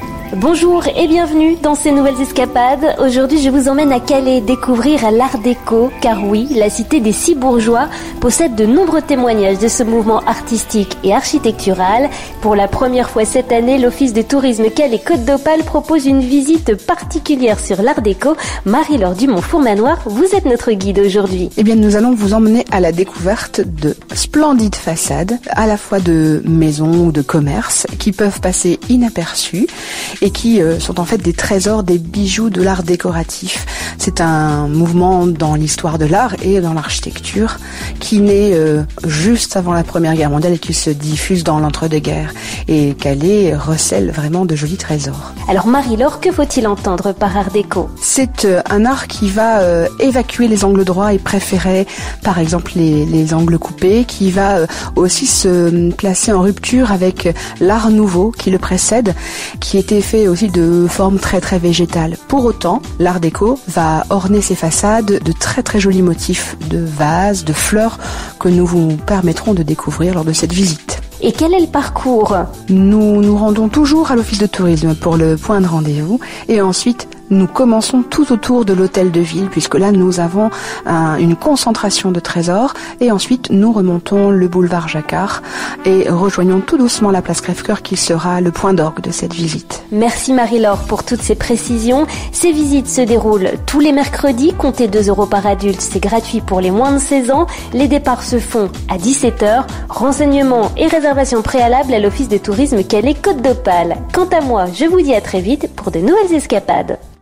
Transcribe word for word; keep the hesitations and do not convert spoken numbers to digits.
Bonjour et bienvenue dans ces nouvelles escapades. Aujourd'hui, je vous emmène à Calais découvrir l'art déco, car oui, la cité des six bourgeois possède de nombreux témoignages de ce mouvement artistique et architectural. Pour la première fois cette année, l'Office de tourisme Calais Côte d'Opale propose une visite particulière sur l'art déco. Marie-Laure Dumont-Fourmanoir, vous êtes notre guide aujourd'hui. Eh bien, nous allons vous emmener à la découverte de splendides façades, à la fois de maisons ou de commerces, qui peuvent passer inaperçues et qui euh, sont en fait des trésors, des bijoux de l'art décoratif. C'est un mouvement dans l'histoire de l'art et dans l'architecture qui naît euh, juste avant la Première Guerre mondiale et qui se diffuse dans l'entre-deux-guerres. Et Calais recèle vraiment de jolis trésors. Alors Marie-Laure, que faut-il entendre par art déco ? C'est euh, un art qui va euh, évacuer les angles droits et préférer par exemple les, les angles coupés, qui va euh, aussi se placer en rupture avec l'art nouveau qui le précède, qui était fait aussi de formes très très végétales. Pour autant, l'art déco va orner ses façades de très très jolis motifs de vases, de fleurs que nous vous permettrons de découvrir lors de cette visite. Et quel est le parcours ? Nous nous rendons toujours à l'office de tourisme pour le point de rendez-vous et ensuite nous commençons tout autour de l'hôtel de ville puisque là nous avons un, une concentration de trésors et ensuite nous remontons le boulevard Jacquard et rejoignons tout doucement la place Crèvecoeur qui sera le point d'orgue de cette visite. Merci Marie-Laure pour toutes ces précisions. Ces visites se déroulent tous les mercredis, comptez deux euros par adulte, c'est gratuit pour les moins de seize ans. Les départs se font à dix-sept heures. Renseignements et réservations préalables à l'Office de tourisme Calais Côte d'Opale. Quant à moi, je vous dis à très vite pour de nouvelles escapades.